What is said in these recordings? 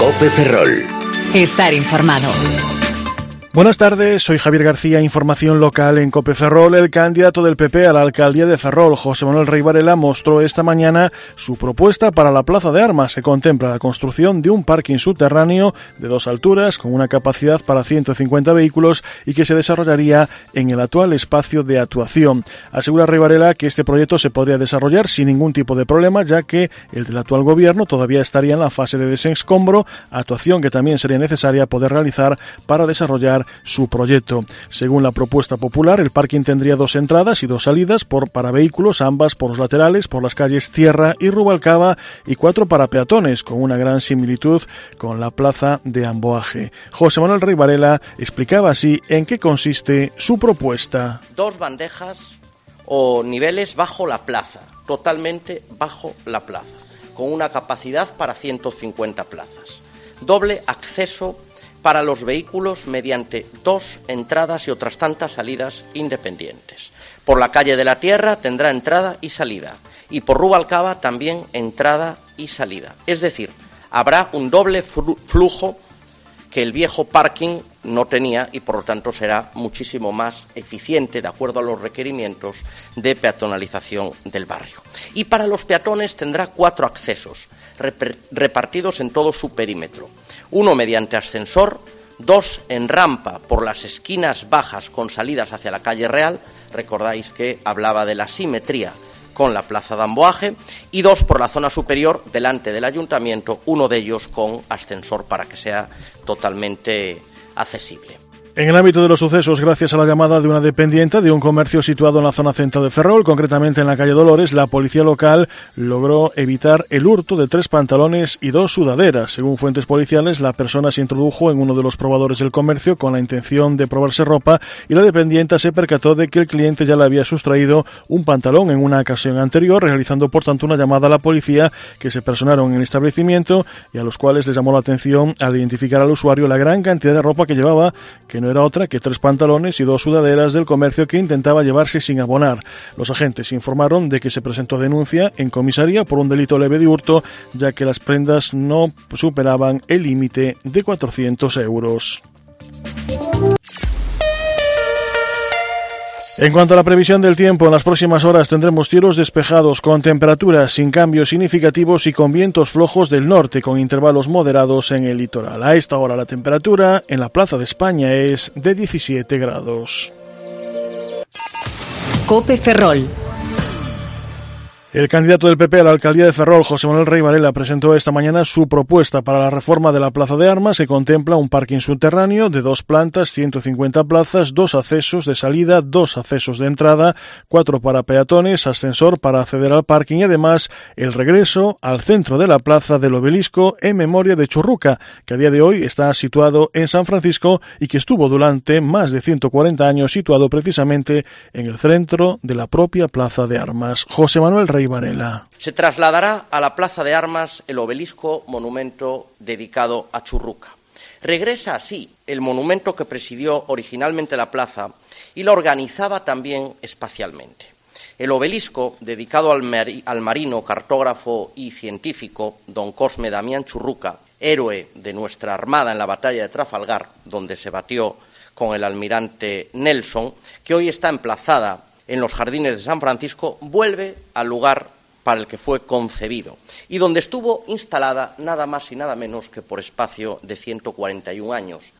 COPE Ferrol. Estar informado. Buenas tardes, soy Javier García, información local en COPE Ferrol. El candidato del PP a la alcaldía de Ferrol, José Manuel Rey Varela, mostró esta mañana su propuesta para la Plaza de Armas, que contempla la construcción de un parking subterráneo de 2 alturas con una capacidad para 150 vehículos y que se desarrollaría en el actual espacio de actuación. Asegura Rey Varela que este proyecto se podría desarrollar sin ningún tipo de problema, ya que el del actual gobierno todavía estaría en la fase de desescombro, actuación que también sería necesaria poder realizar para desarrollar su proyecto. Según la propuesta popular, el parking tendría 2 entradas y 2 salidas para vehículos, ambas por los laterales, por las calles Tierra y Rubalcaba, y 4 para peatones, con una gran similitud con la plaza de Amboaje. José Manuel Rey Varela explicaba así en qué consiste su propuesta. 2 bandejas o niveles bajo la plaza, totalmente bajo la plaza, con una capacidad para 150 plazas. Doble acceso para los vehículos mediante 2 entradas y otras tantas salidas independientes. Por la calle de la Tierra tendrá entrada y salida, y por Rubalcaba también entrada y salida. Es decir, habrá un doble flujo que el viejo parking no tenía y por lo tanto será muchísimo más eficiente de acuerdo a los requerimientos de peatonalización del barrio. Y para los peatones tendrá 4 accesos repartidos en todo su perímetro. 1 mediante ascensor, 2 en rampa por las esquinas bajas con salidas hacia la calle Real, recordáis que hablaba de la simetría con la plaza de Amboaje, y 2 por la zona superior delante del ayuntamiento, uno de ellos con ascensor para que sea totalmente accesible. En el ámbito de los sucesos, gracias a la llamada de una dependiente de un comercio situado en la zona centro de Ferrol, concretamente en la calle Dolores, la policía local logró evitar el hurto de 3 pantalones y 2 sudaderas. Según fuentes policiales, la persona se introdujo en uno de los probadores del comercio con la intención de probarse ropa y la dependienta se percató de que el cliente ya le había sustraído un pantalón en una ocasión anterior, realizando por tanto una llamada a la policía, que se personaron en el establecimiento y a los cuales les llamó la atención al identificar al usuario la gran cantidad de ropa que llevaba, que no era otra que 3 pantalones y 2 sudaderas del comercio que intentaba llevarse sin abonar. Los agentes informaron de que se presentó denuncia en comisaría por un delito leve de hurto, ya que las prendas no superaban el límite de 400 euros. En cuanto a la previsión del tiempo, en las próximas horas tendremos cielos despejados con temperaturas sin cambios significativos y con vientos flojos del norte con intervalos moderados en el litoral. A esta hora la temperatura en la Plaza de España es de 17 grados. COPE Ferrol. El candidato del PP a la alcaldía de Ferrol, José Manuel Rey Varela, presentó esta mañana su propuesta para la reforma de la Plaza de Armas, que contempla un parking subterráneo de 2 plantas, 150 plazas, 2 accesos de salida, 2 accesos de entrada, 4 para peatones, ascensor para acceder al parking y además el regreso al centro de la plaza del Obelisco en memoria de Churruca, que a día de hoy está situado en San Francisco y que estuvo durante más de 140 años situado precisamente en el centro de la propia Plaza de Armas. José Manuel Rey Varela. Se trasladará a la Plaza de Armas el obelisco monumento dedicado a Churruca. Regresa así el monumento que presidió originalmente la plaza y la organizaba también espacialmente. El obelisco, dedicado al marino, cartógrafo y científico don Cosme Damián Churruca, héroe de nuestra Armada en la batalla de Trafalgar, donde se batió con el almirante Nelson, que hoy está emplazada en los jardines de San Francisco, vuelve al lugar para el que fue concebido y donde estuvo instalada nada más y nada menos que por espacio de 141 años.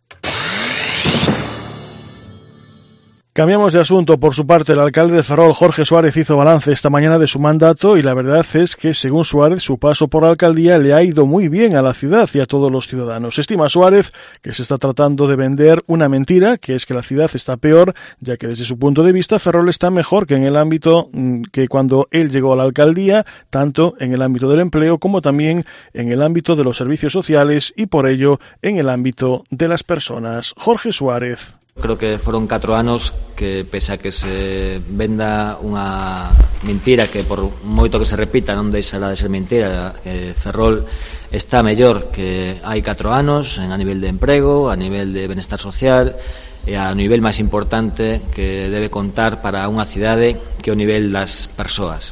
Cambiamos de asunto. Por su parte, el alcalde de Ferrol, Jorge Suárez, hizo balance esta mañana de su mandato y la verdad es que, según Suárez, su paso por la alcaldía le ha ido muy bien a la ciudad y a todos los ciudadanos. Estima Suárez que se está tratando de vender una mentira, que es que la ciudad está peor, ya que desde su punto de vista Ferrol está mejor que en el ámbito que cuando él llegó a la alcaldía, tanto en el ámbito del empleo como también en el ámbito de los servicios sociales y por ello en el ámbito de las personas. Jorge Suárez. Creo que foron 4 anos que, pese a que se venda unha mentira que por moito que se repita non deixará de ser mentira, Ferrol está mellor que hai 4 anos a nivel de emprego, a nivel de benestar social e a nivel máis importante que debe contar para unha cidade que é o nivel das persoas.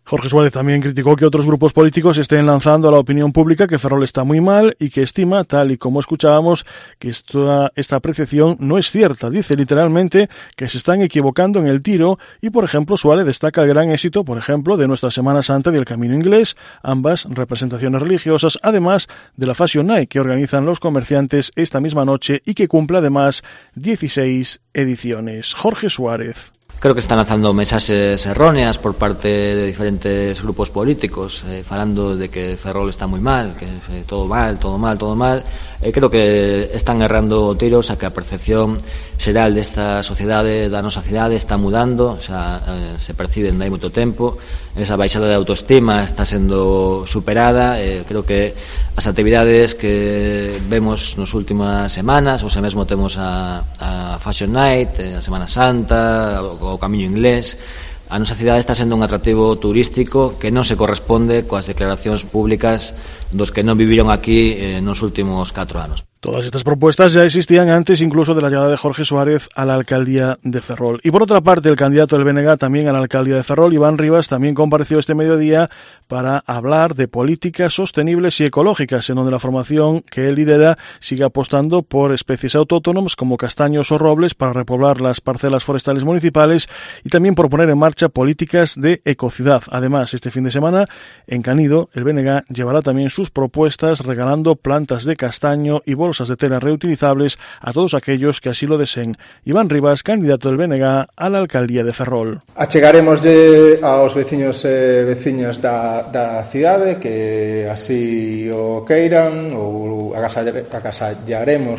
Jorge Suárez también criticó que otros grupos políticos estén lanzando a la opinión pública que Ferrol está muy mal y que estima, tal y como escuchábamos, que esta apreciación no es cierta. Dice literalmente que se están equivocando en el tiro y, por ejemplo, Suárez destaca el gran éxito, por ejemplo, de nuestra Semana Santa del Camino Inglés, ambas representaciones religiosas, además de la Fashion Night que organizan los comerciantes esta misma noche y que cumple además 16 ediciones. Jorge Suárez. Creo que están lanzando mensaxes erróneas por parte de diferentes grupos políticos, falando de que Ferrol está moi mal, que todo mal. Creo que están errando tiros a que a percepción xeral desta sociedade, da nosa cidade, está mudando, xa se percibe dende hai moito tempo, esa baixada de autoestima está sendo superada, creo que as actividades que vemos nas últimas semanas, ou se mesmo temos a Fashion Night, a Semana Santa, o Camiño Inglés, a nosa cidade está sendo un atractivo turístico que non se corresponde coas declaracións públicas dos que non viviron aquí nos últimos 4 anos. Todas estas propuestas ya existían antes incluso de la llegada de Jorge Suárez a la alcaldía de Ferrol. Y por otra parte, el candidato del BNG también a la alcaldía de Ferrol, Iván Rivas, también compareció este mediodía para hablar de políticas sostenibles y ecológicas, en donde la formación que él lidera sigue apostando por especies autóctonas como castaños o robles para repoblar las parcelas forestales municipales y también por poner en marcha políticas de ecociudad. Además, este fin de semana, en Canido, el BNG llevará también sus propuestas regalando plantas de castaño y bolsas de tela reutilizables a todos aquellos que así lo deseen. Iván Rivas, candidato del BNG a la alcaldía de Ferrol. Achegaremos aos veciños e veciñas da cidade que así o queiran ou agasallaremos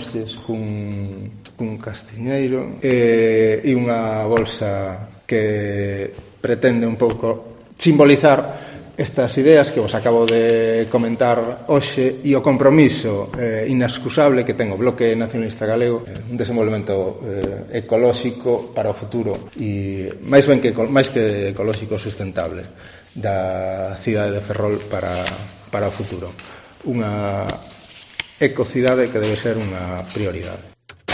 cun castiñeiro e unha bolsa que pretende un pouco simbolizar estas ideas que vos acabo de comentar hoxe e o compromiso inexcusable que ten o Bloque Nacionalista Galego, un desenvolvemento ecolóxico para o futuro e máis que ecolóxico sustentable da cidade de Ferrol para o futuro. Unha ecocidade que debe ser unha prioridade.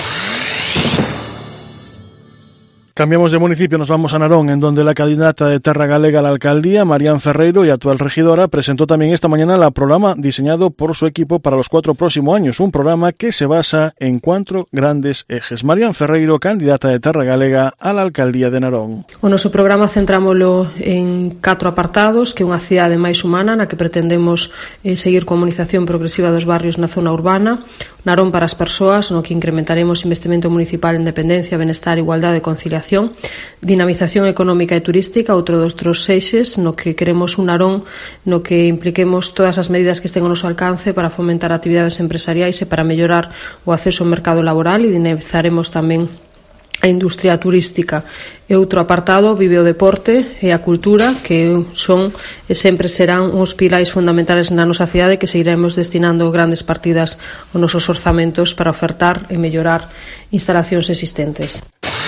Cambiamos de municipio, nos vamos a Narón, en donde la candidata de Terra Galega a la alcaldía, Marián Ferreiro, y actual regidora, presentó también esta mañana el programa diseñado por su equipo para los 4 próximos años, un programa que se basa en 4 grandes ejes. Marián Ferreiro, candidata de Terra Galega a la alcaldía de Narón. O noso programa centrámoslo en 4 apartados, que é unha cidade máis humana na que pretendemos seguir coa humanización progresiva dos barrios na zona urbana, Narón para as persoas, no que incrementaremos investimento municipal en dependencia, benestar, igualdade e conciliación, dinamización económica e turística, outro dos eixes, no que queremos un Narón no que impliquemos todas as medidas que estén ao noso alcance para fomentar actividades empresariais e para mellorar o acceso ao mercado laboral, e dinamizaremos tamén a industria turística. E outro apartado vive o deporte e a cultura, que son e sempre serán uns pilares fundamentales na nosa cidade, que seguiremos destinando grandes partidas aos nosos orzamentos para ofertar e mellorar instalacións existentes.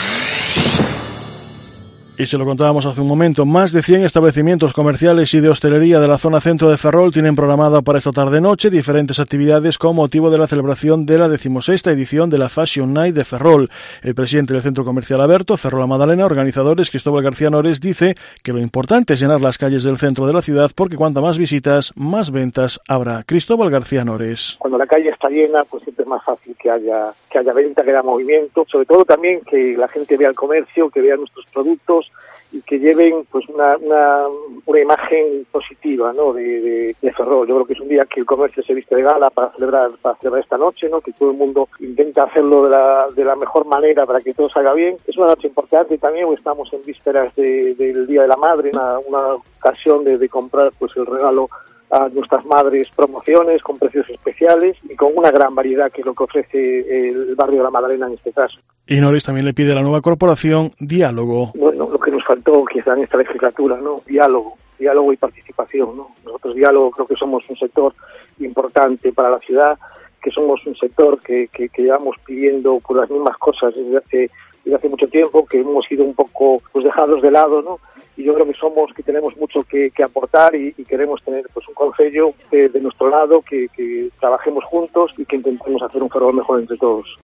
Y se lo contábamos hace un momento, más de 100 establecimientos comerciales y de hostelería de la zona centro de Ferrol tienen programada para esta tarde-noche diferentes actividades con motivo de la celebración de la 16ª edición de la Fashion Night de Ferrol. El presidente del Centro Comercial Aberto, Ferrol La Madalena, organizadores Cristóbal García Nores, dice que lo importante es llenar las calles del centro de la ciudad porque cuanta más visitas, más ventas habrá. Cristóbal García Nores. Cuando la calle está llena, pues siempre es más fácil que haya venta, que haya movimiento, sobre todo también que la gente vea el comercio, que vea nuestros productos y que lleven pues una imagen positiva, ¿no? de Ferrol. Yo creo que es un día que el comercio se viste de gala para celebrar esta noche, ¿no? Que todo el mundo intenta hacerlo de la mejor manera para que todo salga bien. Es una noche importante también, estamos en vísperas del Día de la Madre, una ocasión de comprar pues el regalo a nuestras madres, promociones con precios especiales y con una gran variedad, que es lo que ofrece el barrio de La Madalena en este caso. Y Norris también le pide a la nueva corporación diálogo. Bueno, lo que nos faltó quizá en esta legislatura, ¿no? Diálogo y participación, ¿no? Nosotros diálogo creo que somos un sector importante para la ciudad, que somos un sector que llevamos pidiendo por las mismas cosas desde hace mucho tiempo, que hemos sido un poco pues dejados de lado, ¿no? Y yo creo que tenemos mucho que aportar y queremos tener pues un concello de nuestro lado, que trabajemos juntos y que intentemos hacer un Ferrol mejor entre todos.